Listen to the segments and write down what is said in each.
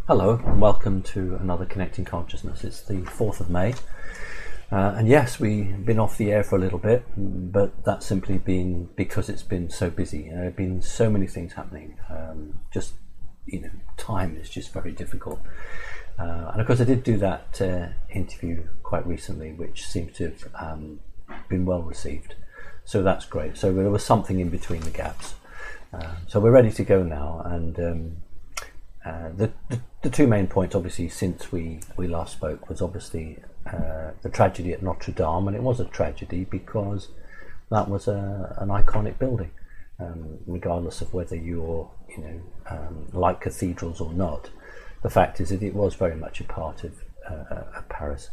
Hello and welcome to another Connecting Consciousness. It's the 4th of May and yes, we've been off the air for a little bit, but that's simply been because it's been so busy. There have been so many things happening, time is just very difficult. And of course I did do that interview quite recently, which seems to have been well received, so that's great. So there was something in between the gaps, so we're ready to go now. And the two main points, obviously, since we last spoke, was obviously the tragedy at Notre Dame, and it was a tragedy because that was an iconic building, regardless of whether you're like cathedrals or not. The fact is that it was very much a part of Paris.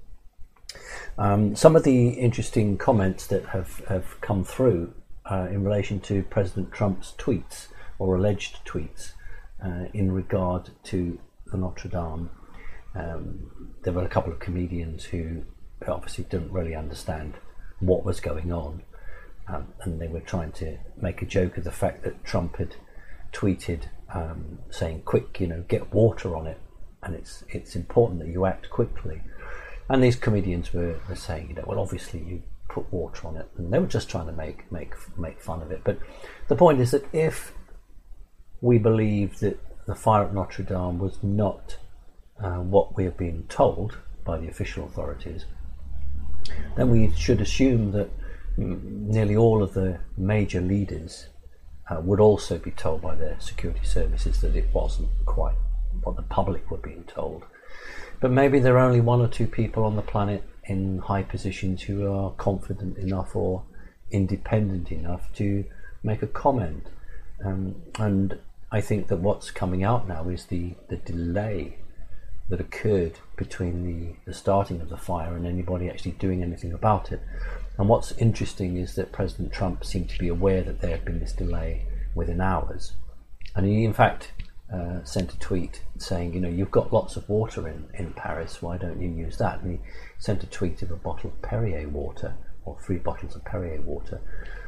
Some of the interesting comments that have come through in relation to President Trump's tweets, or alleged tweets, in regard to the Notre Dame. There were a couple of comedians who obviously didn't really understand what was going on, and they were trying to make a joke of the fact that Trump had tweeted saying, "Quick, get water on it, and it's important that you act quickly." And these comedians were saying, well, obviously you put water on it, and they were just trying to make fun of it. But the point is that if we believe that the fire at Notre Dame was not what we have been told by the official authorities, then we should assume that nearly all of the major leaders would also be told by their security services that it wasn't quite what the public were being told. But maybe there are only one or two people on the planet in high positions who are confident enough or independent enough to make a comment. And I think that what's coming out now is the delay that occurred between the starting of the fire and anybody actually doing anything about it. And what's interesting is that President Trump seemed to be aware that there had been this delay within hours. And he, in fact, sent a tweet saying, you've got lots of water in Paris, why don't you use that? And he sent a tweet of a bottle of Perrier water, or 3 bottles of Perrier water,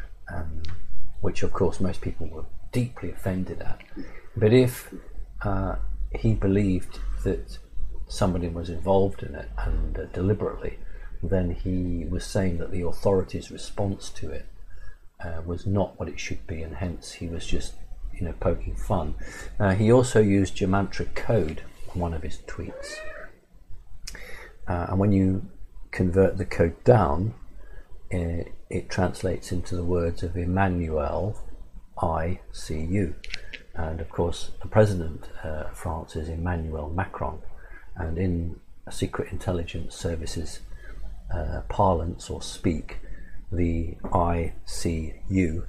which of course most people were deeply offended at. But if he believed that somebody was involved in it, and deliberately, then he was saying that the authorities' response to it was not what it should be, and hence he was just poking fun. He also used gematria code on one of his tweets, and when you convert the code down, it translates into the words of Emmanuel, I see you. And of course the president of France is Emmanuel Macron, and in secret intelligence services parlance or speak, the I see you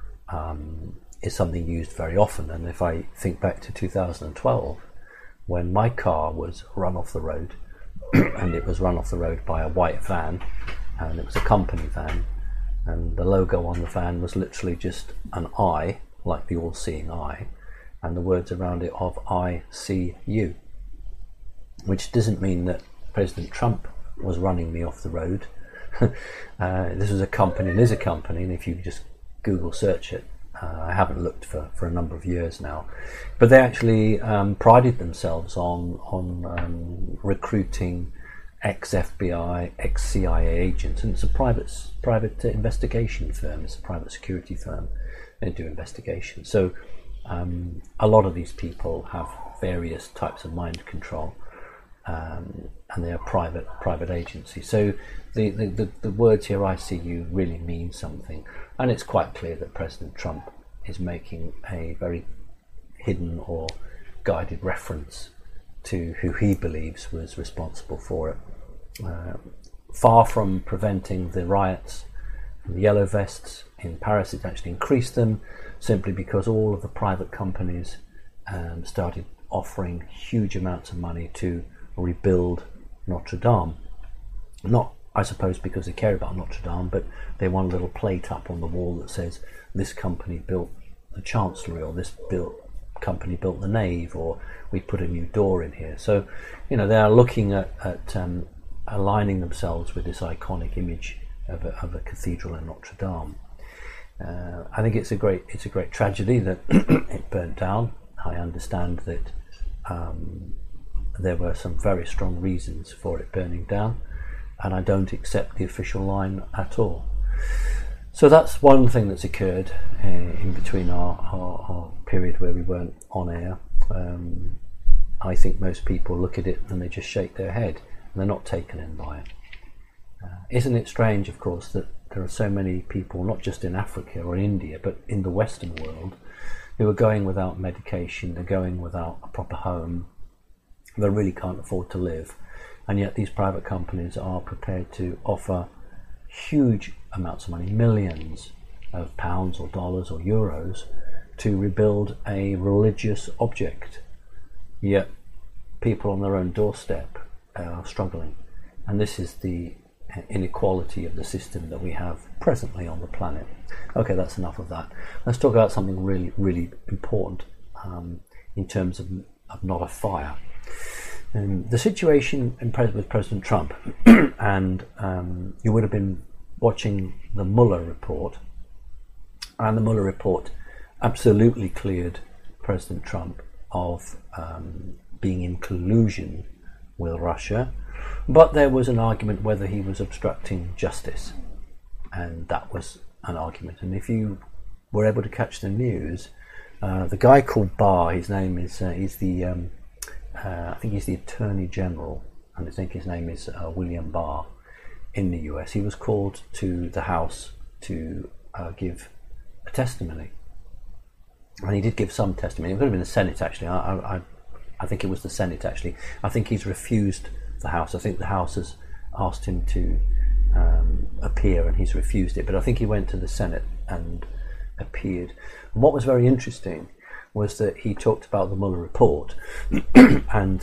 is something used very often. And if I think back to 2012, when my car was run off the road and it was run off the road by a white van, and it was a company van, and the logo on the van was literally just an eye, like the all-seeing eye, and the words around it of I see you, which doesn't mean that President Trump was running me off the road. This was a company, and is a company, and if you just Google search it, I haven't looked for a number of years now, but they actually prided themselves on recruiting ex-FBI, ex-CIA agents, and it's a private investigation firm. It's a private security firm. They do investigations. So a lot of these people have various types of mind control, and they are private agencies. So the words here, I see you, really mean something, and it's quite clear that President Trump is making a very hidden or guided reference to who he believes was responsible for it. Far from preventing the riots and the yellow vests in Paris, it actually increased them, simply because all of the private companies started offering huge amounts of money to rebuild Notre Dame. Not, I suppose, because they care about Notre Dame, but they want a little plate up on the wall that says this company built the Chancellery, or this company built the nave, or we put a new door in here. So they are looking at aligning themselves with this iconic image of a cathedral in Notre Dame. I think it's a great tragedy that it burnt down. I understand that there were some very strong reasons for it burning down, and I don't accept the official line at all. So that's one thing that's occurred in between our period where we weren't on air. I think most people look at it and they just shake their head, and they're not taken in by it. Isn't it strange, of course, that there are so many people, not just in Africa or India, but in the Western world, who are going without medication, they're going without a proper home, they really can't afford to live, and yet these private companies are prepared to offer huge amounts of money, millions of pounds or dollars or euros, to rebuild a religious object. Yet people on their own doorstep are struggling, and this is the inequality of the system that we have presently on the planet. Okay, that's enough of that. Let's talk about something really, really important in terms of not a fire. The situation with President Trump, and you would have been watching the Mueller report, and the Mueller report absolutely cleared President Trump of being in collusion with Russia, but there was an argument whether he was obstructing justice, and that was an argument. And if you were able to catch the news, the guy called Barr, his name is I think he's the Attorney General, and I think his name is William Barr in the US. He was called to the House to give a testimony, and he did give some testimony. It could have been the Senate, actually. I think it was the Senate, actually. I think he's refused the House. I think the House has asked him to appear, and he's refused it. But I think he went to the Senate and appeared. And what was very interesting was that he talked about the Mueller report, and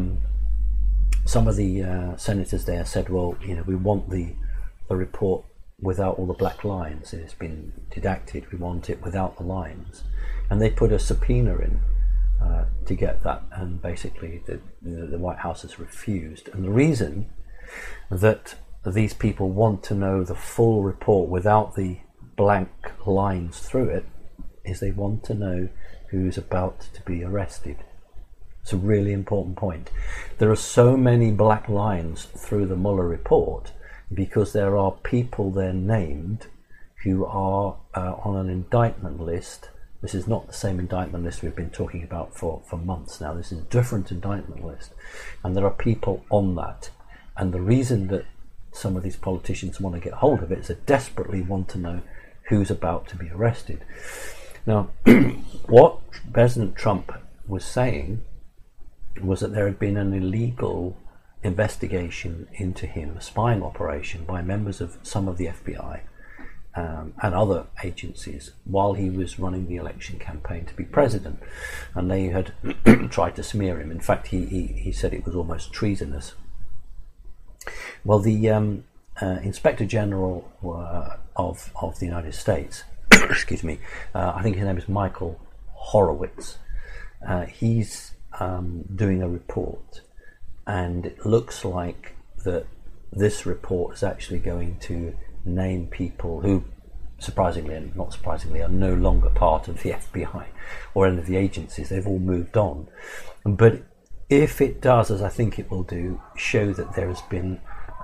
some of the senators there said, well, we want the report without all the black lines. It's been redacted. We want it without the lines. And they put a subpoena in to get that, and basically the White House has refused. And the reason that these people want to know the full report without the blank lines through it is they want to know who's about to be arrested. It's a really important point. There are so many black lines through the Mueller report because there are people there named who are on an indictment list. This is not the same indictment list we've been talking about for months now. This is a different indictment list, and there are people on that. And the reason that some of these politicians want to get hold of it is they desperately want to know who's about to be arrested. Now, what President Trump was saying was that there had been an illegal investigation into him, a spying operation by members of some of the FBI and other agencies while he was running the election campaign to be president, and they had tried to smear him. In fact, he said it was almost treasonous. Well, the Inspector General of the United States, excuse me, I think his name is Michael Horowitz. He's doing a report, and it looks like that this report is actually going to name people who, surprisingly and not surprisingly, are no longer part of the FBI or any of the agencies. They've all moved on. But if it does, as I think it will do, show that there has been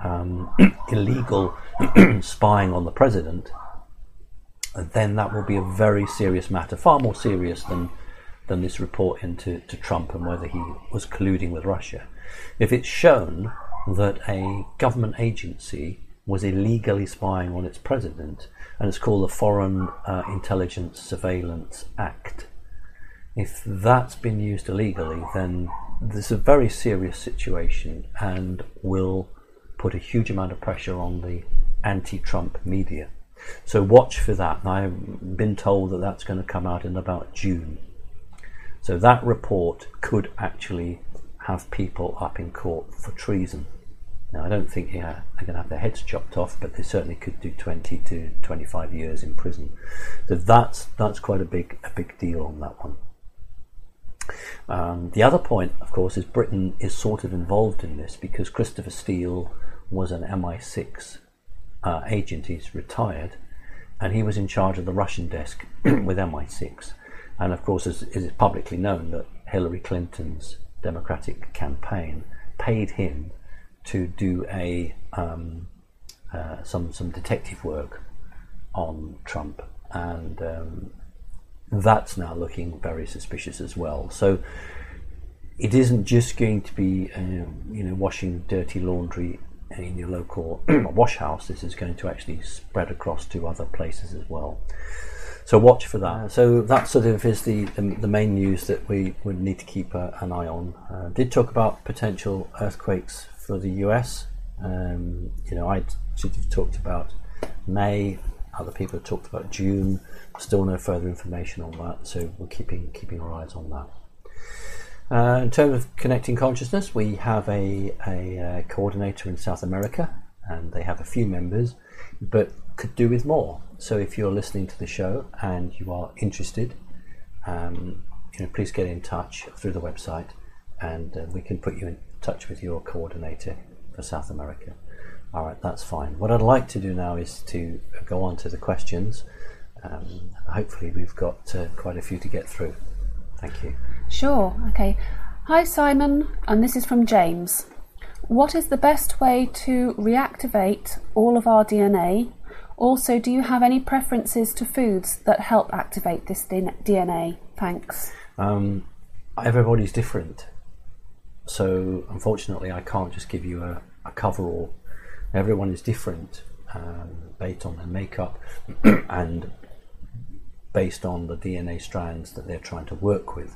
illegal spying on the president, then that will be a very serious matter, far more serious than this report into Trump and whether he was colluding with Russia. If it's shown that a government agency was illegally spying on its president, and it's called the Foreign Intelligence Surveillance Act, if that's been used illegally, then there's a very serious situation and will put a huge amount of pressure on the anti-Trump media. So watch for that. And I've been told that that's going to come out in about June. So that report could actually have people up in court for treason. Now, I don't think they're going to have their heads chopped off, but they certainly could do 20 to 25 years in prison. So that's quite a big deal on that one. The other point, of course, is Britain is sort of involved in this because Christopher Steele was an MI6 agent. He's retired, and he was in charge of the Russian desk with MI6. And of course, it is publicly known that Hillary Clinton's Democratic campaign paid him to do some detective work on Trump, and that's now looking very suspicious as well. So it isn't just going to be washing dirty laundry in your local wash house. This is going to actually spread across to other places as well. So watch for that. So that sort of is the main news that we would need to keep an eye on. Did talk about potential earthquakes for the US. I sort of talked about May. Other people have talked about June. Still no further information on that. So we're keeping our eyes on that. In terms of connecting consciousness, we have a coordinator in South America, and they have a few members, but could do with more. So if you're listening to the show and you are interested, please get in touch through the website, and we can put you in touch with your coordinator for South America. All right, that's fine. What I'd like to do now is to go on to the questions. Hopefully we've got quite a few to get through. Thank you. Sure, okay. Hi Simon, and this is from James. What is the best way to reactivate all of our DNA? Also, do you have any preferences to foods that help activate this DNA? Thanks. Everybody's different. So unfortunately I can't just give you a cover-all. Everyone is different based on their makeup and based on the DNA strands that they're trying to work with.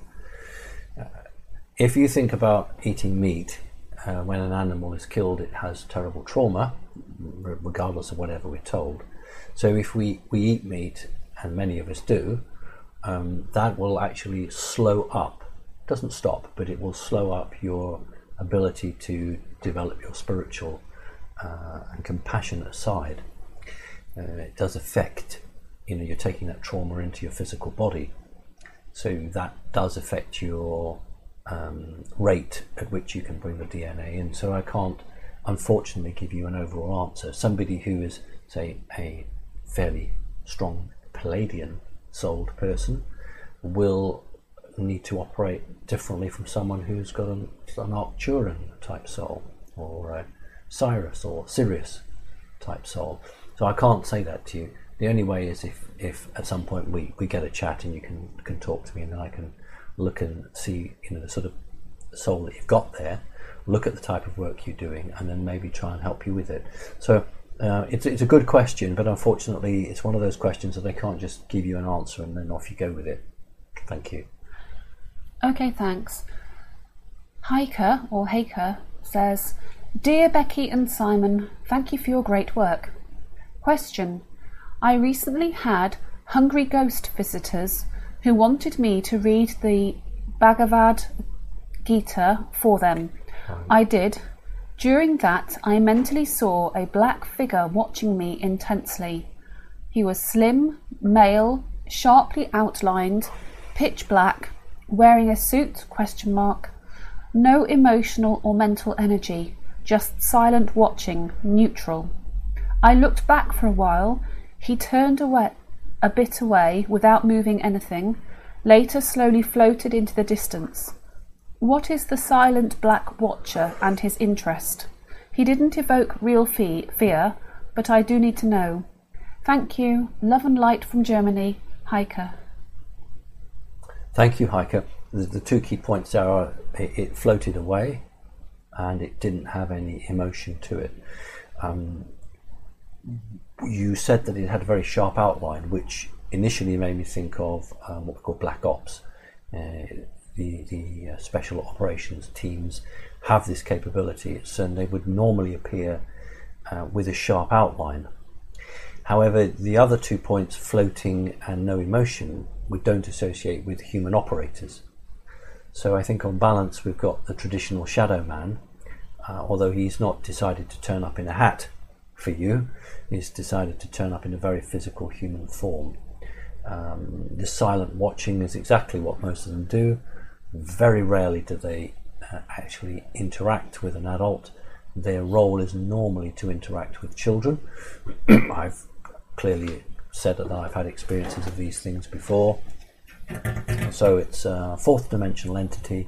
If you think about eating meat, when an animal is killed, it has terrible trauma, regardless of whatever we're told. So if we eat meat, and many of us do, that will actually slow up. It doesn't stop, but it will slow up your ability to develop your spiritual and compassionate side. It does affect, you're taking that trauma into your physical body. So that does affect your rate at which you can bring the DNA in. So I can't, unfortunately, give you an overall answer. Somebody who is, say, a fairly strong Palladian souled person will need to operate differently from someone who's got an Arcturan type soul, or a Cyrus or Sirius type soul. So I can't say that to you. The only way is if at some point we get a chat and you can talk to me, and then I can look and see the sort of soul that you've got there, look at the type of work you're doing, and then maybe try and help you with it. So it's a good question, but unfortunately it's one of those questions that they can't just give you an answer and then off you go with it. Thank you. Okay, thanks. Haker says, Dear Becky and Simon, thank you for your great work. Question. I recently had hungry ghost visitors who wanted me to read the Bhagavad Gita for them. I did. During that, I mentally saw a black figure watching me intensely. He was slim, male, sharply outlined, pitch black, wearing a suit, ? No emotional or mental energy, just silent watching, neutral. I looked back for a while. He turned a bit away without moving anything, later slowly floated into the distance. What is the silent black watcher and his interest? He didn't evoke real fear, but I do need to know. Thank you. Love and light from Germany. Hiker. Thank you, Hiker. The two key points are it floated away and it didn't have any emotion to it. You said that it had a very sharp outline, which initially made me think of what we call Black Ops. The special operations teams have this capability, and they would normally appear with a sharp outline. However, the other 2 points, floating and no emotion, we don't associate with human operators. So I think on balance we've got the traditional shadow man, although he's not decided to turn up in a hat for you, he's decided to turn up in a very physical human form. The silent watching is exactly what most of them do. Very rarely do they actually interact with an adult. Their role is normally to interact with children. I've clearly said that I've had experiences of these things before. So it's a fourth dimensional entity.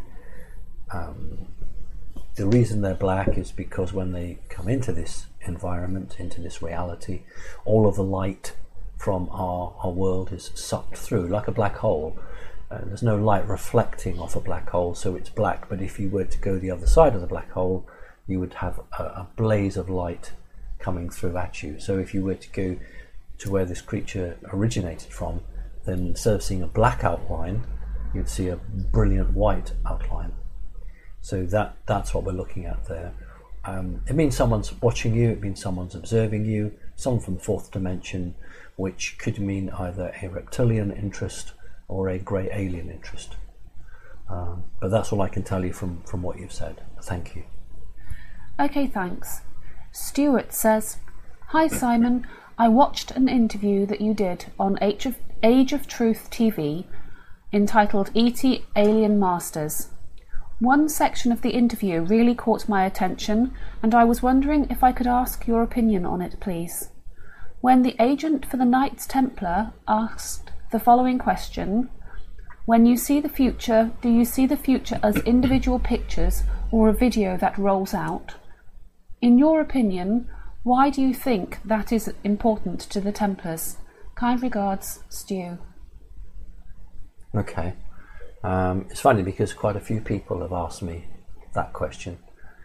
The reason they're black is because when they come into this environment, into this reality, all of the light from our world is sucked through like a black hole. There's no light reflecting off a black hole, so it's black. But if you were to go the other side of the black hole, you would have a blaze of light coming through at you. So if you were to go to where this creature originated from, then instead of seeing a black outline, you'd see a brilliant white outline. So that's what we're looking at there. It means someone's watching you, it means someone's observing you, someone from the fourth dimension, which could mean either a reptilian interest or a grey alien interest. But that's all I can tell you from what you've said. Thank you. Okay, thanks. Stuart says, "Hi Simon, I watched an interview that you did on Age of Truth TV entitled E.T. Alien Masters. One section of the interview really caught my attention, and I was wondering if I could ask your opinion on it, please. When the agent for the Knights Templar asked the following question, when you see the future, do you see the future as individual pictures or a video that rolls out? In your opinion, why do you think that is important to the Templars? Kind regards, Stu." Okay. It's funny because quite a few people have asked me that question.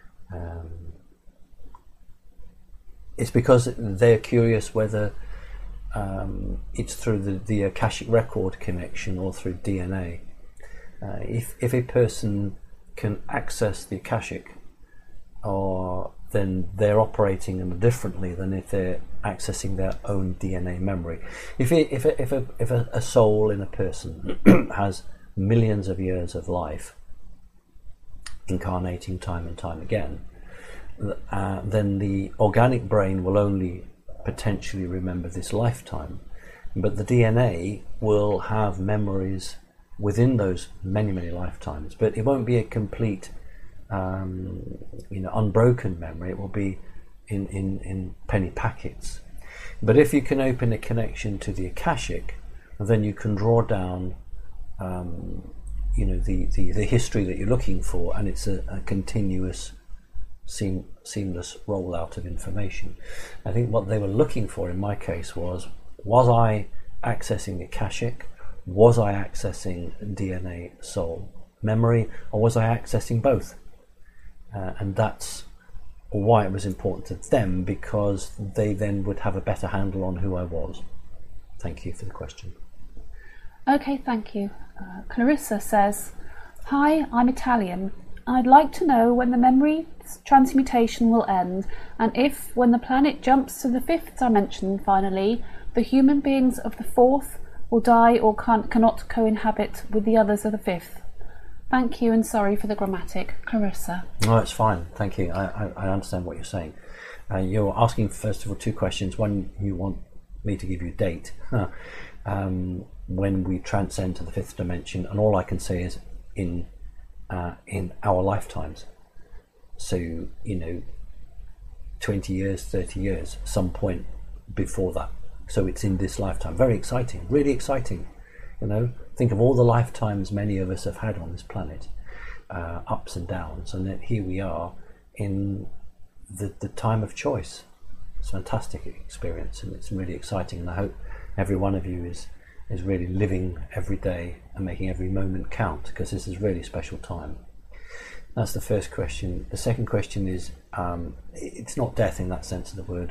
It's because they're curious whether it's through the Akashic record connection or through DNA. If a person can access the Akashic, then they're operating differently than if they're accessing their own DNA memory. If a soul in a person has millions of years of life, incarnating time and time again, then the organic brain will only potentially remember this lifetime, but the DNA will have memories within those many lifetimes, but it won't be a complete unbroken memory. It will be in penny packets. But if you can open a connection to the Akashic, then you can draw down the history that you're looking for, and it's a continuous seamless rollout of information. I think what they were looking for in my case was I accessing the Akashic, was I accessing DNA soul memory, or was I accessing both? And that's why it was important to them, because they then would have a better handle on who I was. Thank you for the question. Okay, thank you. Clarissa says, "Hi, I'm Italian. I'd like to know when the memory transmutation will end, and if, when the planet jumps to the fifth dimension finally, the human beings of the fourth will die or cannot co-inhabit with the others of the fifth. Thank you, and sorry for the grammatic. Clarissa." No, it's fine. Thank you. I understand what you're saying. You're asking, first of all, two questions. One, you want me to give you a date when we transcend to the fifth dimension, and all I can say is in our lifetimes. So 20 years, 30 years, some point before that. So it's in this lifetime. Very exciting, really exciting. Think of all the lifetimes many of us have had on this planet, ups and downs, and then here we are in the time of choice. It's a fantastic experience, and it's really exciting, and I hope every one of you is really living every day and making every moment count, because this is a really special time. That's the first question. The second question is, it's not death in that sense of the word.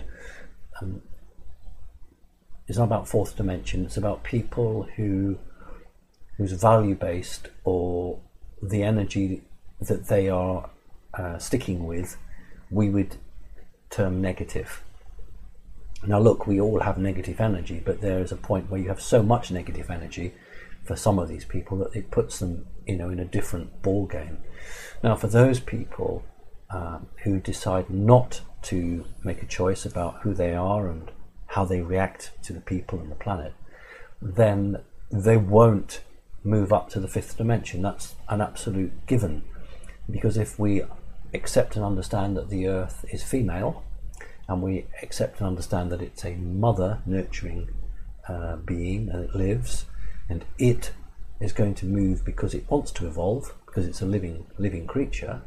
It's not about fourth dimension. It's about people whose value-based, or the energy that they are sticking with, we would term negative. Now look, we all have negative energy, but there is a point where you have so much negative energy for some of these people that it puts them in a different ball game. Now for those people who decide not to make a choice about who they are and how they react to the people and the planet, then they won't move up to the fifth dimension. That's an absolute given, because if we accept and understand that the earth is female, and we accept and understand that it's a mother nurturing being, and it lives, and it is going to move because it wants to evolve, because it's a living creature,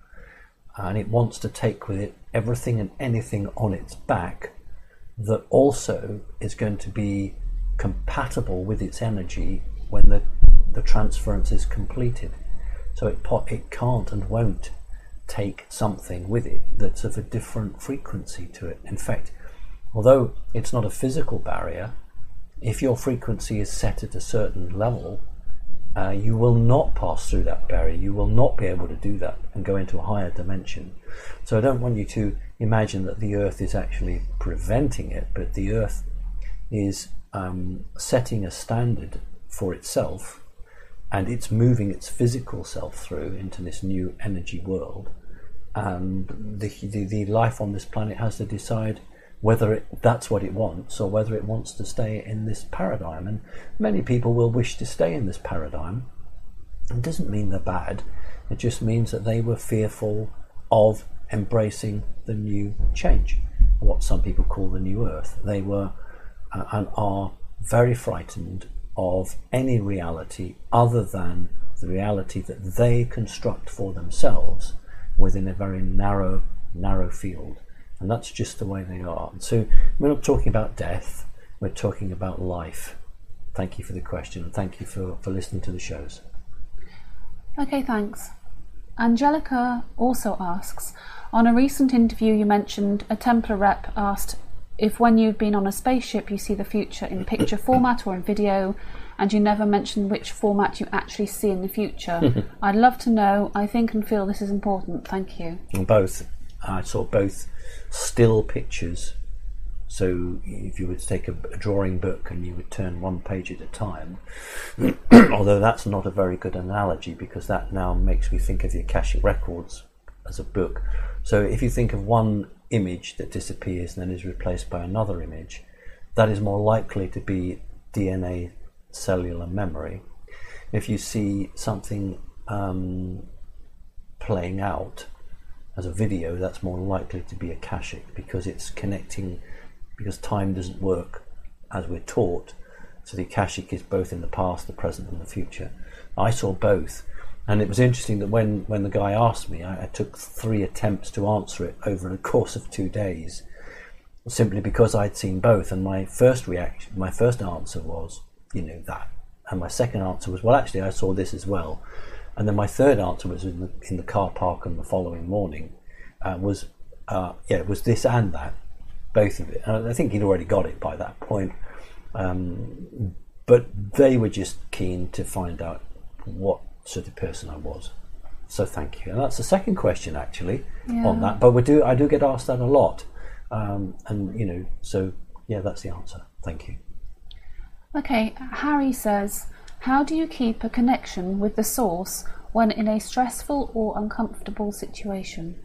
and it wants to take with it everything and anything on its back that also is going to be compatible with its energy when the transference is completed. So it can't and won't take something with it that's of a different frequency to it. In fact, although it's not a physical barrier, if your frequency is set at a certain level, you will not pass through that barrier. You will not be able to do that and go into a higher dimension. So I don't want you to imagine that the Earth is actually preventing it, but the Earth is setting a standard for itself, and it's moving its physical self through into this new energy world. And the life on this planet has to decide whether that's what it wants or whether it wants to stay in this paradigm. And many people will wish to stay in this paradigm. It doesn't mean they're bad. It just means that they were fearful of embracing the new change, what some people call the new Earth. They were and are very frightened of any reality other than the reality that they construct for themselves within a very narrow field. And that's just the way they are. And so we're not talking about death, we're talking about life. Thank you for the question, and thank you for listening to the shows. Okay, thanks. Angelica also asks, on a recent interview you mentioned a Templar rep asked if when you've been on a spaceship you see the future in picture format or in video, and you never mentioned which format you actually see in the future. I'd love to know. I think and feel this is important. Thank you. Both. I saw both still pictures. So if you would take a drawing book and you would turn one page at a time, although that's not a very good analogy because that now makes me think of the Akashic Records as a book. So if you think of one image that disappears and then is replaced by another image, that is more likely to be DNA cellular memory. If you see something playing out as a video, that's more likely to be Akashic because it's connecting, because time doesn't work as we're taught. So the Akashic is both in the past, the present and the future. I saw both, and it was interesting that when the guy asked me, I took 3 attempts to answer it over the course of 2 days, simply because I'd seen both. And my first answer was, that, and my second answer was, well, actually I saw this as well. And then my third answer was in the car park on the following morning, it was this and that, both of it. And I think he'd already got it by that point, but they were just keen to find out what sort of person I was. So thank you. And that's the second question actually on that. But I do get asked that a lot, so yeah, that's the answer. Thank you. Okay, Harry says, how do you keep a connection with the source when in a stressful or uncomfortable situation?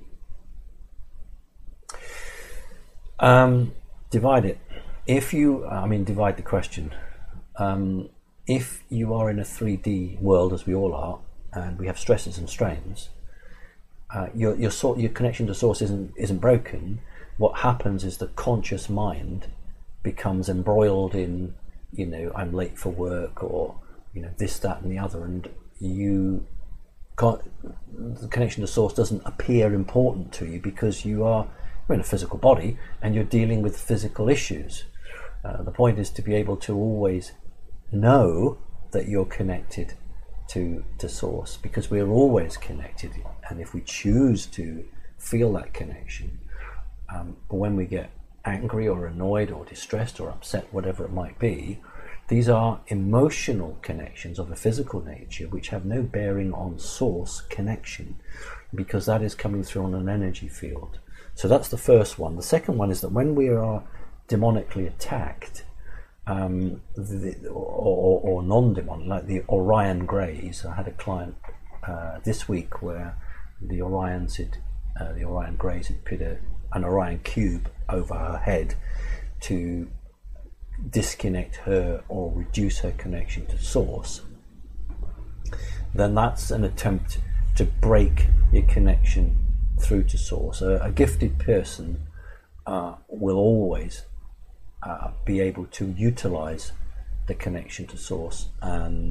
Divide it. Divide the question. If you are in a 3D world, as we all are, and we have stresses and strains, your connection to source isn't broken. What happens is the conscious mind becomes embroiled in, I'm late for work, or this, that, and the other, and the connection to source doesn't appear important to you because you're in a physical body and you're dealing with physical issues. The point is to be able to always know that you're connected to source, because we're always connected, and if we choose to feel that connection, but when we get angry or annoyed or distressed or upset, whatever it might be, these are emotional connections of a physical nature which have no bearing on source connection, because that is coming through on an energy field. So that's the first one. The second one is that when we are demonically attacked, or non-demonic, like the Orion Greys. I had a client this week where the Orion Greys had put an Orion cube over her head to disconnect her or reduce her connection to source. Then that's an attempt to break your connection through to source. A gifted person will always be able to utilize the connection to source and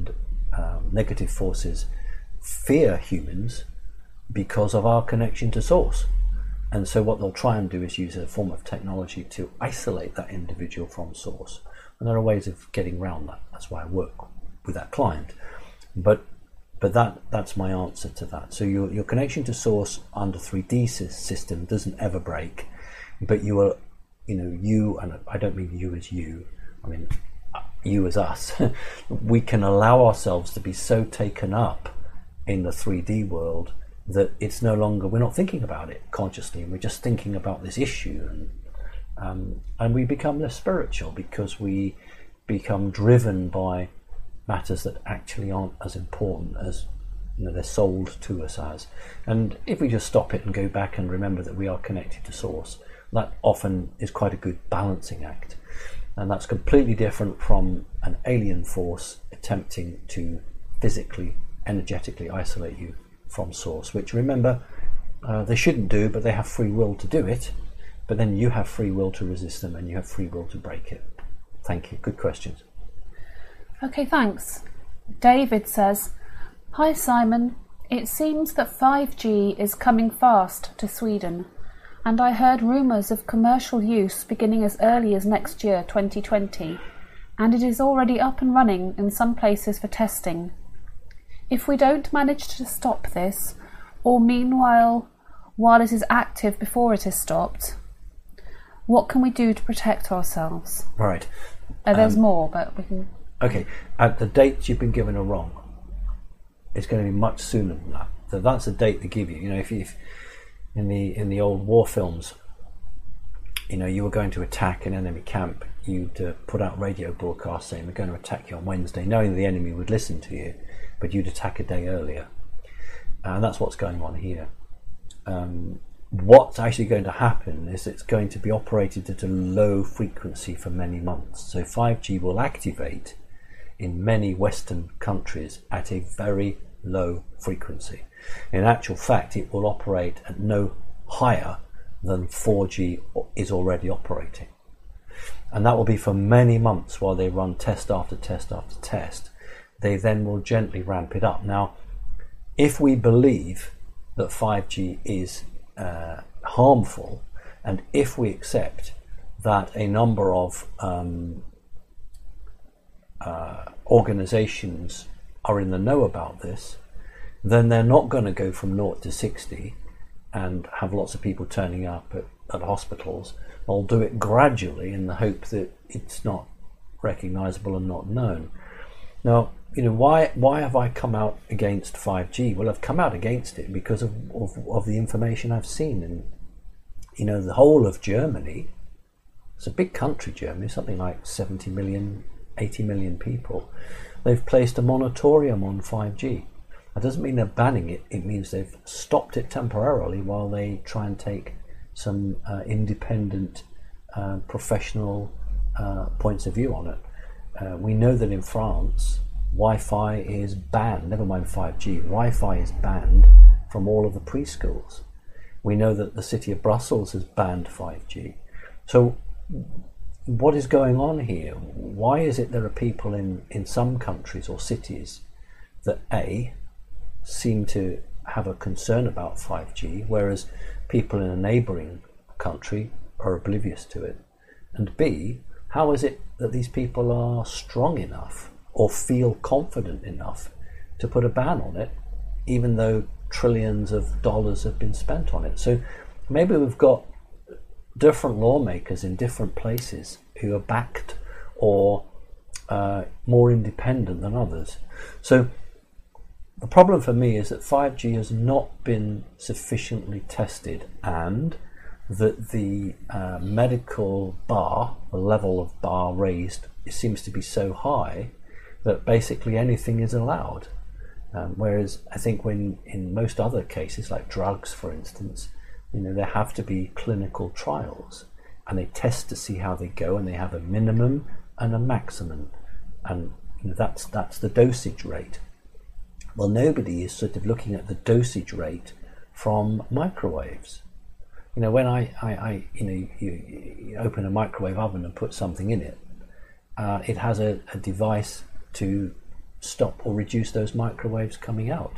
negative forces fear humans because of our connection to source. And so what they'll try and do is use a form of technology to isolate that individual from source. And there are ways of getting around that. That's why I work with that client. But that's my answer to that. So your connection to source under 3D system doesn't ever break, but you are, you, and I don't mean you as you, I mean you as us, we can allow ourselves to be so taken up in the 3D world that it's no longer, we're not thinking about it consciously, we're just thinking about this issue, and we become less spiritual because we become driven by matters that actually aren't as important as they're sold to us as. And if we just stop it and go back and remember that we are connected to source, that often is quite a good balancing act. And that's completely different from an alien force attempting to physically, energetically isolate you from source, which, remember, they shouldn't do, but they have free will to do it. But then you have free will to resist them, and you have free will to break it. Thank you. Good questions. Okay, thanks. David says, "Hi Simon, it seems that 5G is coming fast to Sweden, and I heard rumours of commercial use beginning as early as next year, 2020, and it is already up and running in some places for testing. If we don't manage to stop this, or meanwhile, while it is active before it is stopped, what can we do to protect ourselves?" Right. There's more, but we can... Okay, the dates you've been given are wrong. It's going to be much sooner than that. So that's the date they give you. If in the old war films, you were going to attack an enemy camp, you'd put out radio broadcasts saying we're going to attack you on Wednesday, knowing the enemy would listen to you, but you'd attack a day earlier. And that's what's going on here. What's actually going to happen is it's going to be operated at a low frequency for many months. So 5G will activate in many Western countries at a very low frequency. In actual fact, it will operate at no higher than 4G is already operating. And that will be for many months while they run test after test after test. They then will gently ramp it up. Now, if we believe that 5G is harmful, and if we accept that a number of organizations are in the know about this, then they're not going to go from 0 to 60 and have lots of people turning up at hospitals. They'll do it gradually in the hope that it's not recognizable and not known. Now, why have I come out against 5G? Well, I've come out against it because of the information I've seen. And, the whole of Germany, it's a big country, Germany, something like 70 million, 80 million people. They've placed a moratorium on 5G. That doesn't mean they're banning it. It means they've stopped it temporarily while they try and take some independent, professional points of view on it. We know that in France, Wi-Fi is banned, never mind 5G, Wi-Fi is banned from all of the preschools. We know that the city of Brussels has banned 5G. So what is going on here? Why is it there are people in some countries or cities that A, seem to have a concern about 5G, whereas people in a neighbouring country are oblivious to it? And B, how is it that these people are strong enough or feel confident enough to put a ban on it, even though trillions of dollars have been spent on it? So maybe we've got different lawmakers in different places who are backed or more independent than others. So the problem for me is that 5G has not been sufficiently tested, and that the medical bar, the level of bar raised, it seems to be so high that basically anything is allowed. Whereas I think when in most other cases, like drugs, for instance, there have to be clinical trials, and they test to see how they go, and they have a minimum and a maximum, and that's the dosage rate. Well, nobody is sort of looking at the dosage rate from microwaves. When you open a microwave oven and put something in it, it has a device to stop or reduce those microwaves coming out.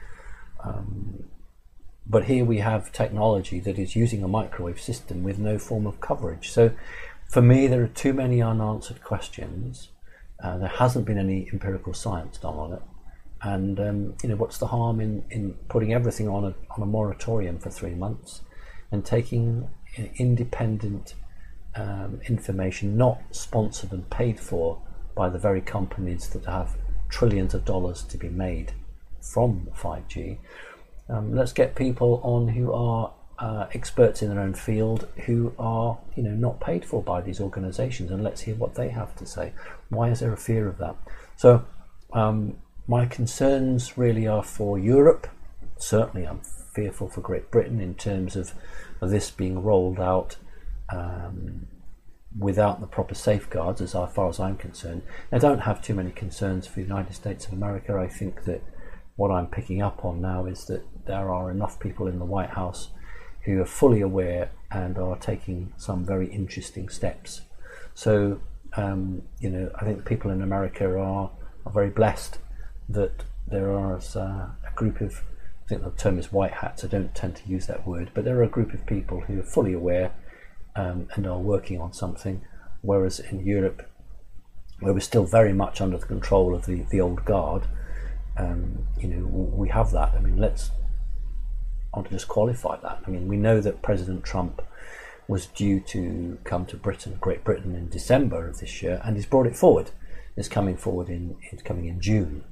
But here we have technology that is using a microwave system with no form of coverage. So for me, there are too many unanswered questions. There hasn't been any empirical science done on it. And what's the harm in putting everything on a moratorium for 3 months and taking independent information not sponsored and paid for by the very companies that have trillions of dollars to be made from 5G. Let's get people on who are experts in their own field, who are not paid for by these organizations, and let's hear what they have to say. Why is there a fear of that? So my concerns really are for Europe. Certainly I'm fearful for Great Britain in terms of this being rolled out without the proper safeguards, as far as I'm concerned. I don't have too many concerns for the United States of America. I think that what I'm picking up on now is that there are enough people in the White House who are fully aware and are taking some very interesting steps. So, I think people in America are very blessed that there are a group of, I think the term is white hats, I don't tend to use that word, but there are a group of people who are fully aware and are working on something, whereas in Europe, where we're still very much under the control of the old guard, we have that. I mean, I want to just qualify that. I mean, we know that President Trump was due to come to Great Britain in December of this year, and he's brought it forward. It's coming in June.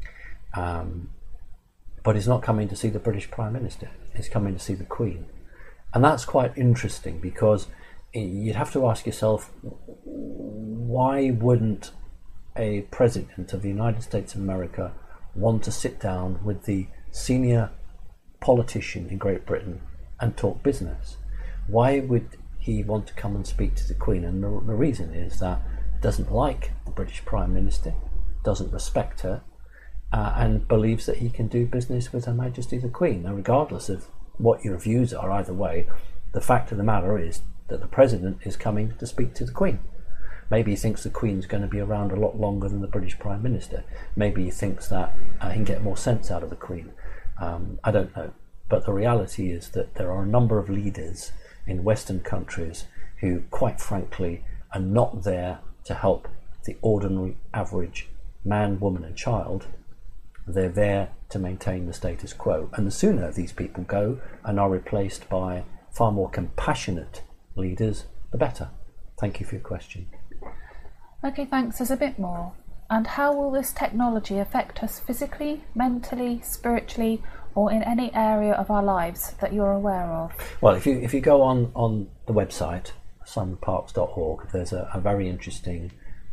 But he's not coming to see the British Prime Minister. He's coming to see the Queen. And that's quite interesting, because you'd have to ask yourself, why wouldn't a president of the United States of America want to sit down with the senior politician in Great Britain and talk business? Why would he want to come and speak to the Queen? And the reason is that he doesn't like the British Prime Minister, doesn't respect her, and believes that he can do business with Her Majesty the Queen. Now, regardless of what your views are either way, the fact of the matter is that the President is coming to speak to the Queen. Maybe he thinks the Queen's going to be around a lot longer than the British Prime Minister. Maybe he thinks that he can get more sense out of the Queen. I don't know. But the reality is that there are a number of leaders in Western countries who, quite frankly, are not there to help the ordinary, average man, woman and child. They're there to maintain the status quo. And the sooner these people go and are replaced by far more compassionate leaders, the better. Thank you for your question. Okay, thanks. There's a bit more. And how will this technology affect us physically, mentally, spiritually, or in any area of our lives that you're aware of? Well, if you go on the website, simonparks.org, there's a very interesting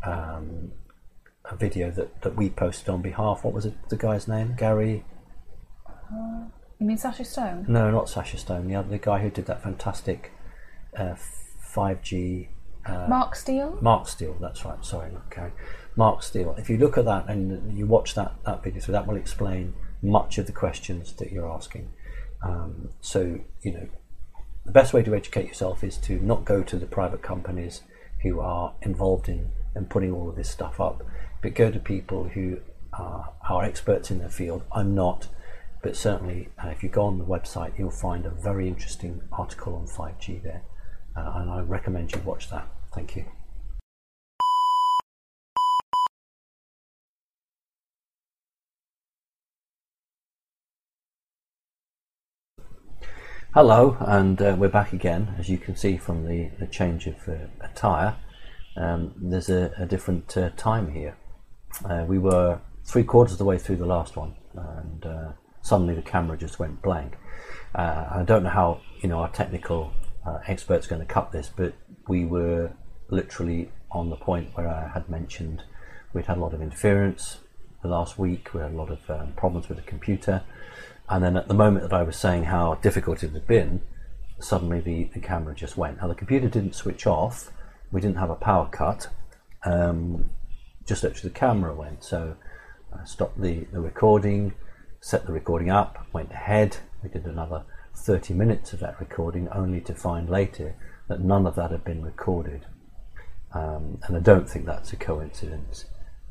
a video that we posted on behalf. What was it, the guy's name? Gary? You mean Sacha Stone? No, not Sacha Stone. The guy who did that fantastic 5G. Mark Steele? Mark Steele, that's right. Sorry, not Gary. Mark Steele. If you look at that and you watch that video, so that will explain much of the questions that you're asking. So, the best way to educate yourself is to not go to the private companies who are involved in putting all of this stuff up, but go to people who are experts in their field. I'm not, but certainly if you go on the website, you'll find a very interesting article on 5G there, and I recommend you watch that. Thank you. Hello, and we're back again. As you can see from the change of attire, there's a different time here. We were 3/4 of the way through the last one, and suddenly the camera just went blank. I don't know how our technical expert's going to cut this, but we were literally on the point where I had mentioned we'd had a lot of interference the last week. We had a lot of problems with the computer. And then at the moment that I was saying how difficult it had been, suddenly the camera just went. Now the computer didn't switch off, we didn't have a power cut, just actually the camera went. So I stopped the recording, set the recording up, went ahead, we did another 30 minutes of that recording, only to find later that none of that had been recorded. And I don't think that's a coincidence.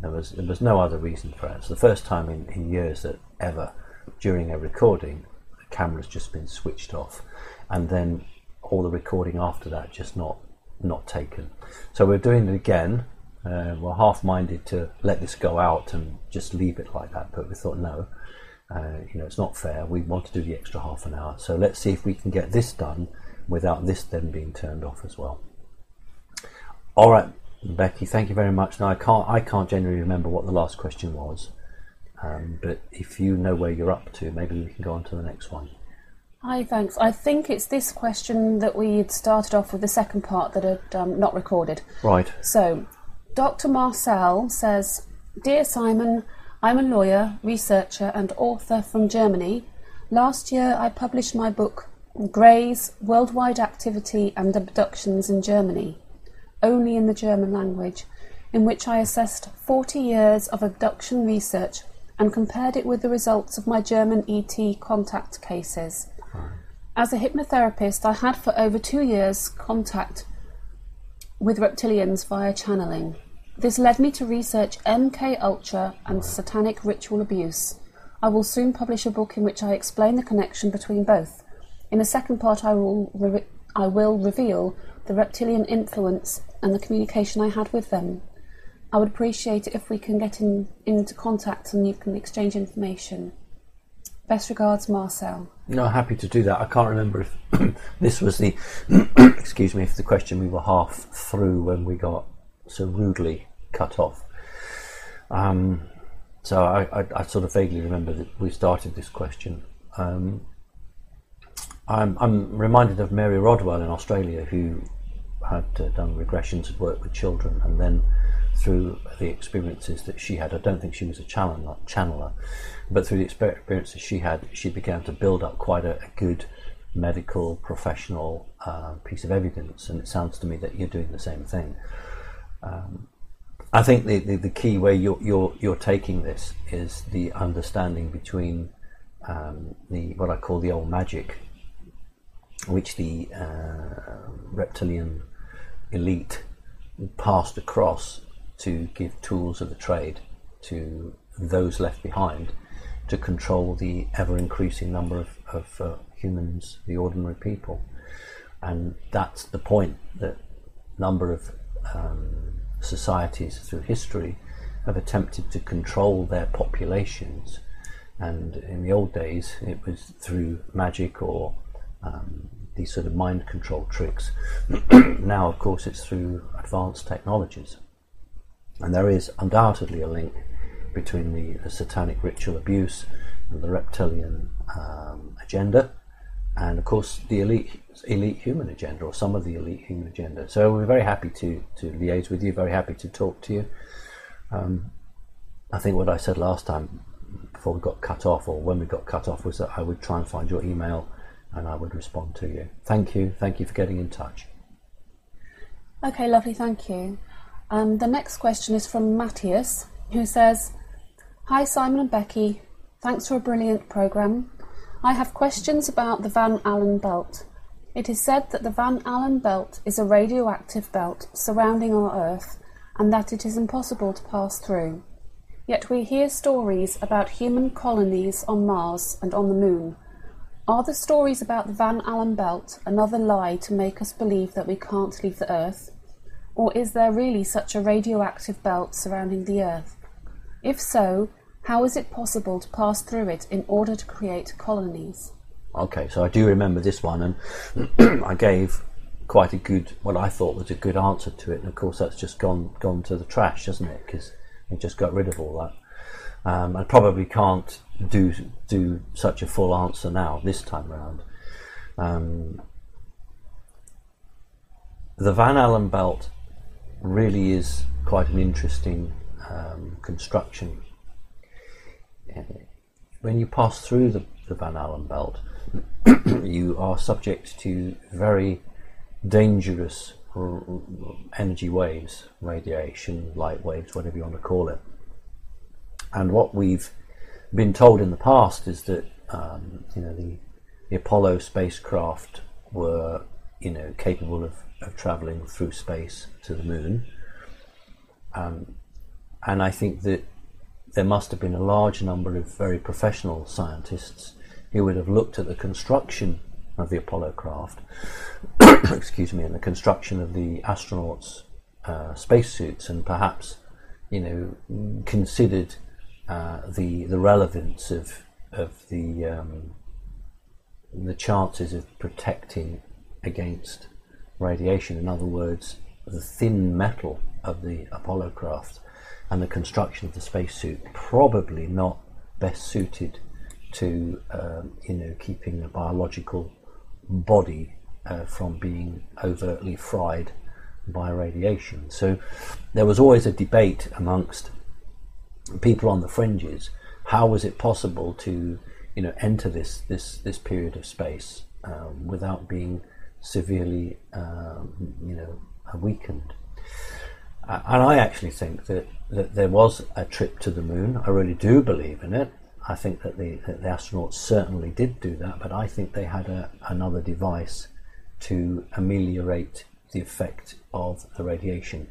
There was no other reason for it. It's the first time in years that ever, during a recording, the camera's just been switched off, and then all the recording after that just not taken. So we're doing it again. We're half-minded to let this go out and just leave it like that, but we thought no, it's not fair. We want to do the extra half an hour. So let's see if we can get this done without this then being turned off as well. All right, Becky, thank you very much. Now I can't generally remember what the last question was, but if you know where you're up to, maybe we can go on to the next one. Hi, thanks. I think it's this question that we had started off with, the second part that had not recorded. Right. So, Dr. Marcel says, Dear Simon, I'm a lawyer, researcher and author from Germany. Last year I published my book, Gray's Worldwide Activity and Abductions in Germany, only in the German language, in which I assessed 40 years of abduction research and compared it with the results of my German ET contact cases. As a hypnotherapist, I had for over 2 years contact with reptilians via channeling. This led me to research MK Ultra and satanic ritual abuse. I will soon publish a book in which I explain the connection between both. In a second part, I will reveal the reptilian influence and the communication I had with them. I would appreciate it if we can get into contact and you can exchange information. Best regards, Marcel. No, happy to do that. I can't remember if this was the excuse me, if the question we were half through when we got so rudely cut off. So I sort of vaguely remember that we started this question. I'm reminded of Mary Rodwell in Australia, who had done regressions, had worked with children, and then through the experiences that she had, I don't think she was a channeler, but through the experiences she had, she began to build up quite a good medical professional piece of evidence, and it sounds to me that you're doing the same thing. I think the key way you're taking this is the understanding between the what I call the old magic, which the reptilian elite passed across to give tools of the trade to those left behind to control the ever-increasing number of humans, the ordinary people. And that's the point, that number of societies through history have attempted to control their populations, and in the old days it was through magic or these sort of mind control tricks. Now of course it's through advanced technologies, and there is undoubtedly a link between the satanic ritual abuse and the reptilian agenda, and of course the elite human agenda, or some of the elite human agenda. So we're very happy to liaise with you, very happy to talk to you. I think what I said last time before we got cut off, or when we got cut off, was that I would try and find your email and I would respond to you. Thank you for getting in touch. Okay, lovely, thank you. The next question is from Matthias, who says, Hi Simon and Becky, thanks for a brilliant programme. I have questions about the Van Allen belt. It is said that the Van Allen belt is a radioactive belt surrounding our Earth, and that it is impossible to pass through. Yet we hear stories about human colonies on Mars and on the Moon. Are the stories about the Van Allen belt another lie to make us believe that we can't leave the Earth? Or is there really such a radioactive belt surrounding the Earth? If so, how is it possible to pass through it in order to create colonies? Okay, so I do remember this one, and I gave quite a good, what I thought was a good answer to it, and of course that's just gone to the trash, hasn't it? Because we just got rid of all that. I probably can't do such a full answer now this time around. The Van Allen belt really is quite an interesting construction. When you pass through the Van Allen belt, you are subject to very dangerous energy waves, radiation, light waves, whatever you want to call it. And what we've been told in the past is that the Apollo spacecraft were capable of travelling through space to the moon. And I think that there must have been a large number of very professional scientists who would have looked at the construction of the Apollo craft, excuse me, and the construction of the astronauts' spacesuits, and perhaps, considered the relevance of the chances of protecting against radiation. In other words, the thin metal of the Apollo craft and the construction of the spacesuit probably not best suited to keeping a biological body from being overtly fried by radiation. So there was always a debate amongst people on the fringes. How was it possible to enter this period of space without being severely weakened? And I actually think that there was a trip to the moon. I really do believe in it. I think that the astronauts certainly did do that, but I think they had another device to ameliorate the effect of the radiation.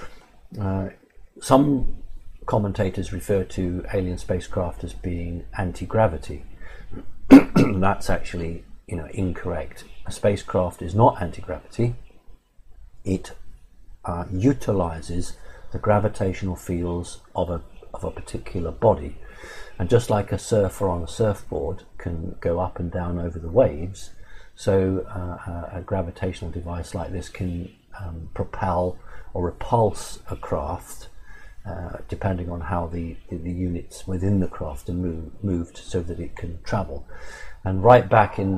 Some commentators refer to alien spacecraft as being anti-gravity. That's actually incorrect. A spacecraft is not anti-gravity. It utilizes the gravitational fields of a particular body, and just like a surfer on a surfboard can go up and down over the waves, so a gravitational device like this can propel or repulse a craft depending on how the units within the craft are moved so that it can travel. And right back in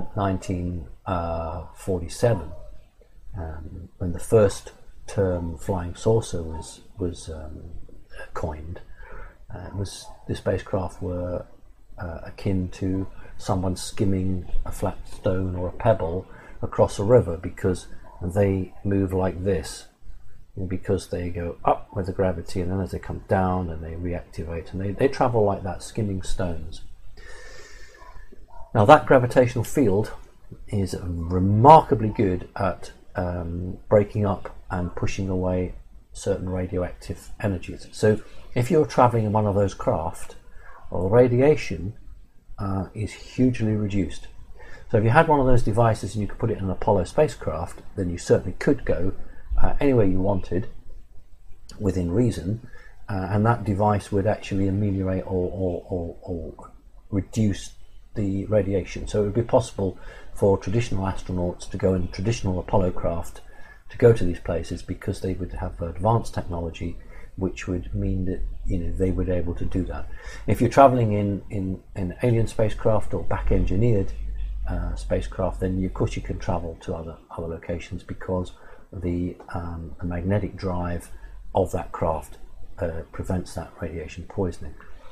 1947, when the first term flying saucer was coined, the spacecraft were akin to someone skimming a flat stone or a pebble across a river, because they move like this, because they go up with the gravity, and then as they come down and they reactivate, and they travel like that, skimming stones. Now that gravitational field is remarkably good at breaking up and pushing away certain radioactive energies. So if you're traveling in one of those craft, well, the radiation is hugely reduced. So if you had one of those devices and you could put it in an Apollo spacecraft, then you certainly could go anywhere you wanted within reason, and that device would actually ameliorate or reduce the radiation. So it would be possible for traditional astronauts to go in traditional Apollo craft to go to these places, because they would have advanced technology which would mean that they would be able to do that. If you're traveling in alien spacecraft or back engineered spacecraft, then of course you can travel to other locations, because the magnetic drive of that craft prevents that radiation poisoning.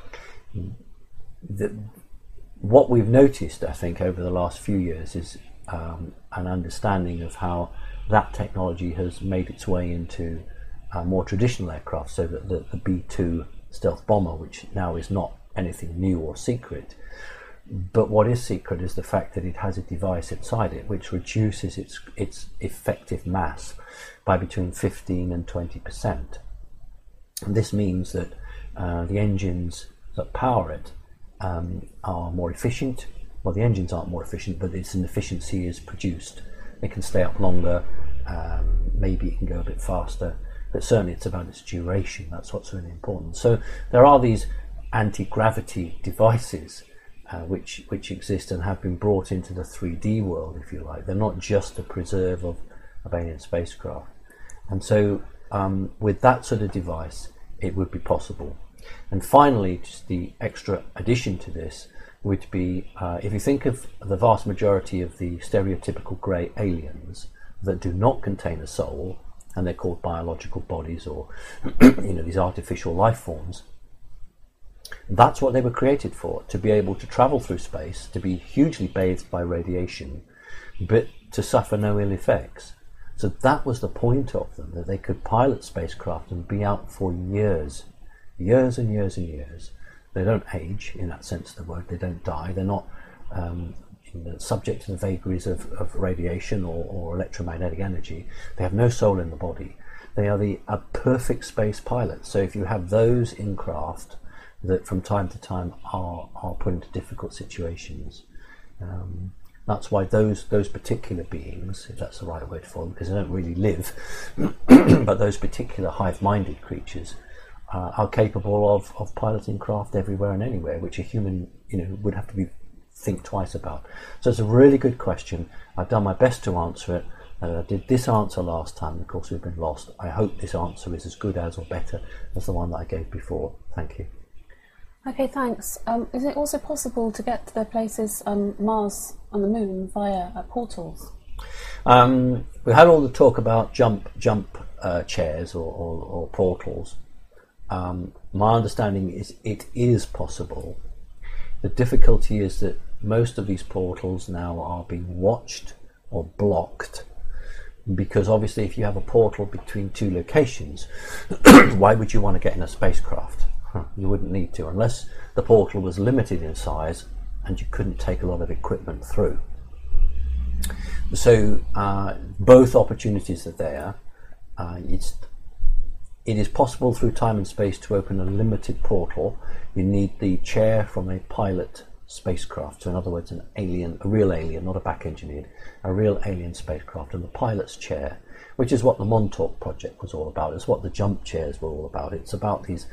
What we've noticed, I think, over the last few years is an understanding of how that technology has made its way into more traditional aircraft, so that the B-2 stealth bomber, which now is not anything new or secret, but what is secret is the fact that it has a device inside it which reduces its effective mass by between 15 and 20%. And this means that the engines that power it are more efficient. Well, the engines aren't more efficient, but its efficiency is produced. It can stay up longer, maybe it can go a bit faster, but certainly it's about its duration. That's what's really important. So there are these anti-gravity devices which exist and have been brought into the 3D world, if you like. They're not just a preserve of alien spacecraft. And so with that sort of device, it would be possible. And finally, just the extra addition to this would be, if you think of the vast majority of the stereotypical grey aliens that do not contain a soul, and they're called biological bodies, or these artificial life forms, that's what they were created for, to be able to travel through space, to be hugely bathed by radiation, but to suffer no ill effects. So that was the point of them, that they could pilot spacecraft and be out for years and years and years. They don't age, in that sense of the word. They don't die. They're not subject to the vagaries of radiation or electromagnetic energy. They have no soul in the body, They are a perfect space pilot. So if you have those in craft that from time to time are put into difficult situations, that's why those particular beings, if that's the right word for them, because they don't really live, but those particular hive-minded creatures are capable of piloting craft everywhere and anywhere, which a human, would have to think twice about. So it's a really good question. I've done my best to answer it. I did this answer last time. Of course, we've been lost. I hope this answer is as good as or better as the one that I gave before. Thank you. Okay, thanks. Is it also possible to get to the places Mars and the Moon via portals? We had all the talk about jump chairs or portals. My understanding is it is possible. The difficulty is that most of these portals now are being watched or blocked, because obviously if you have a portal between two locations, why would you want to get in a spacecraft? You wouldn't need to, unless the portal was limited in size and you couldn't take a lot of equipment through. So both opportunities are there. It is possible through time and space to open a limited portal. You need the chair from a pilot spacecraft, so in other words a real alien, not a back engineered, a real alien spacecraft, and the pilot's chair, which is what the Montauk project was all about. It's what the jump chairs were all about. It's about these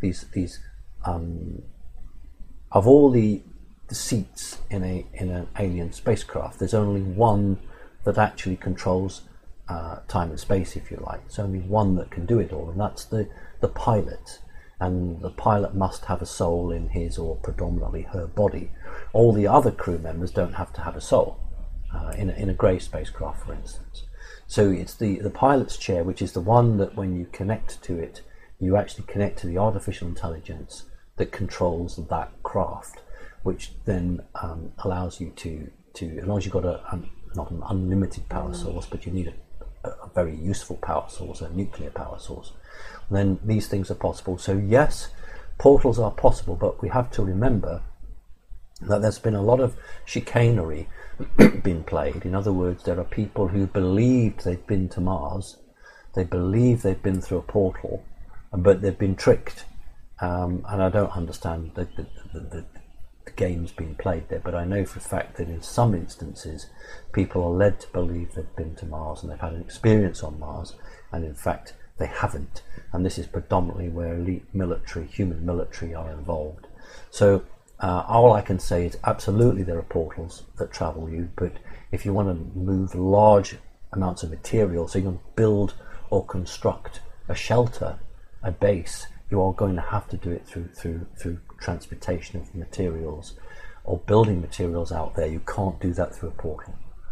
of all the seats in an alien spacecraft, there's only one that actually controls time and space, if you like. There's only one that can do it all, and that's the pilot. And the pilot must have a soul in his or predominantly her body. All the other crew members don't have to have a soul in a grey spacecraft, for instance. So it's the pilot's chair, which is the one that when you connect to it, you actually connect to the artificial intelligence that controls that craft, which then allows you to, as long as you've got not an unlimited power source, but you need a very useful power source, a nuclear power source, then these things are possible. So yes, portals are possible, but we have to remember that there's been a lot of chicanery been played. In other words, there are people who believed they've been to Mars, they believe they've been through a portal, but they've been tricked, and I don't understand the games being played there, but I know for a fact that in some instances people are led to believe they've been to Mars and they've had an experience on Mars, and in fact they haven't, and this is predominantly where elite military, human military, are involved. So all I can say is absolutely there are portals that travel you, but if you want to move large amounts of material, so you can build or construct a shelter, a base, you are going to have to do it through transportation of materials or building materials out there. You can't do that through a portal,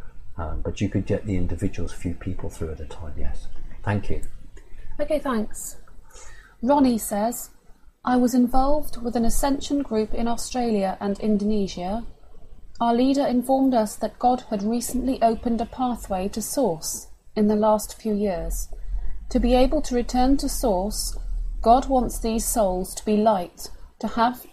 but you could get the individuals, few people through at a time. Yes, thank you. Okay, thanks. Ronnie says, I was involved with an ascension group in Australia and Indonesia. Our leader informed us that God had recently opened a pathway to Source in the last few years. To be able to return to Source, God wants these souls to be light, to have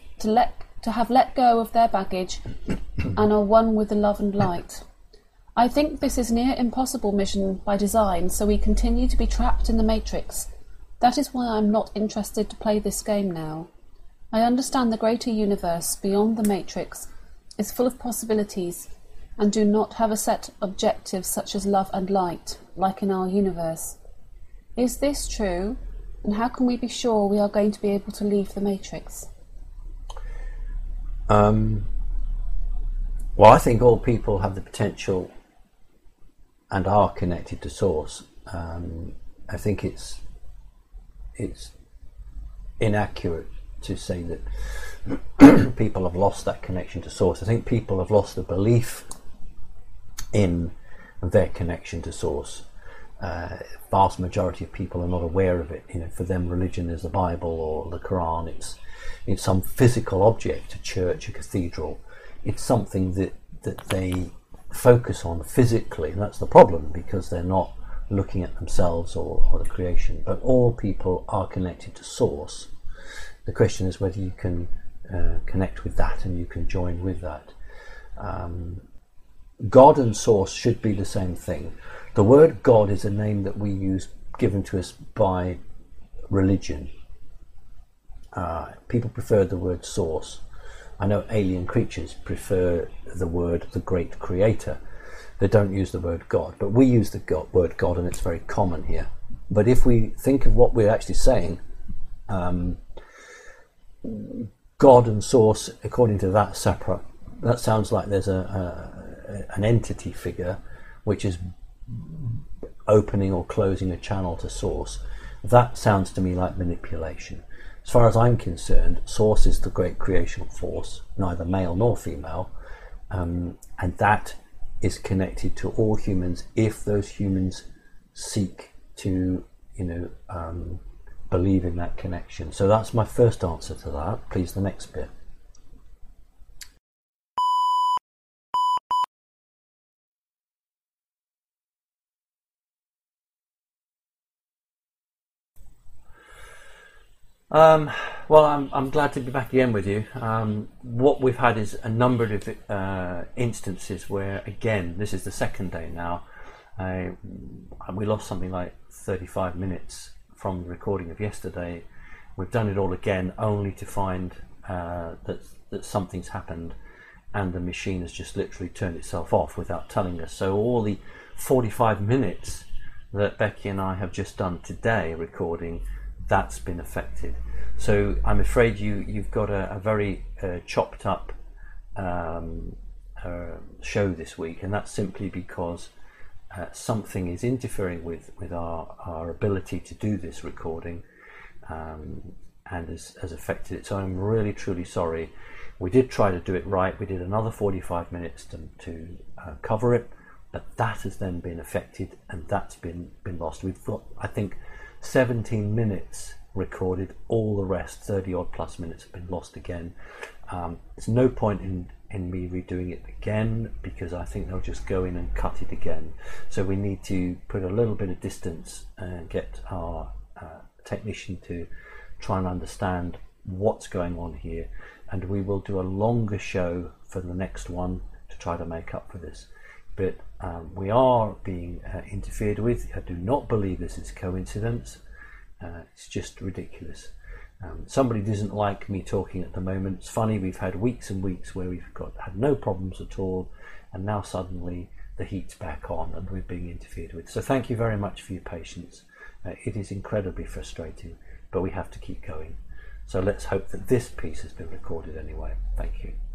let go of their baggage and are one with the love and light. I think this is near impossible mission by design, so we continue to be trapped in the Matrix. That is why I'm not interested to play this game now. I understand the greater universe beyond the Matrix is full of possibilities and do not have a set objectives such as love and light, like in our universe. Is this true? And how can we be sure we are going to be able to leave the Matrix? Well, I think all people have the potential and are connected to Source. I think it's inaccurate to say that people have lost that connection to Source. I think people have lost the belief in their connection to Source. Vast majority of people are not aware of it. For them, religion is the Bible or the Quran. It's some physical object, a church, a cathedral. It's something that they focus on physically, and that's the problem, because they're not looking at themselves or the creation. But all people are connected to Source. The question is whether you can connect with that and you can join with that. God and Source should be the same thing. The word God is a name that we use given to us by religion. People prefer the word source. I know alien creatures prefer the word the great creator. They don't use the word God, but we use the word God, and it's very common here. But if we think of what we're actually saying, God and source, according to that separate, that sounds like there's an entity figure which is opening or closing a channel to source. That sounds to me like manipulation. As far as I'm concerned, source is the great creational force, neither male nor female, and that is connected to all humans if those humans seek to, believe in that connection. So that's my first answer to that. Please, the next bit. Well, I'm glad to be back again with you. What we've had is a number of instances where, again, this is the second day now, we lost something like 35 minutes from the recording of yesterday. We've done it all again, only to find that something's happened and the machine has just literally turned itself off without telling us. So all the 45 minutes that Becky and I have just done today recording, that's been affected. So I'm afraid you've got a very chopped up show this week, and that's simply because something is interfering with our ability to do this recording, and has affected it. So I'm really truly sorry. We did try to do it right. We did another 45 minutes to cover it, but that has then been affected, and that's been lost. We've got, I think, 17 minutes recorded. All the rest, 30 odd plus minutes, have been lost again. There's no point in me redoing it again, because I think they'll just go in and cut it again. So we need to put a little bit of distance and get our technician to try and understand what's going on here, and we will do a longer show for the next one to try to make up for this. But we are being interfered with. I do not believe this is coincidence. It's just ridiculous. Somebody doesn't like me talking at the moment. It's funny, we've had weeks and weeks where we've had no problems at all, and now suddenly the heat's back on and we're being interfered with. So thank you very much for your patience. It is incredibly frustrating, but we have to keep going. So let's hope that this piece has been recorded anyway. Thank you.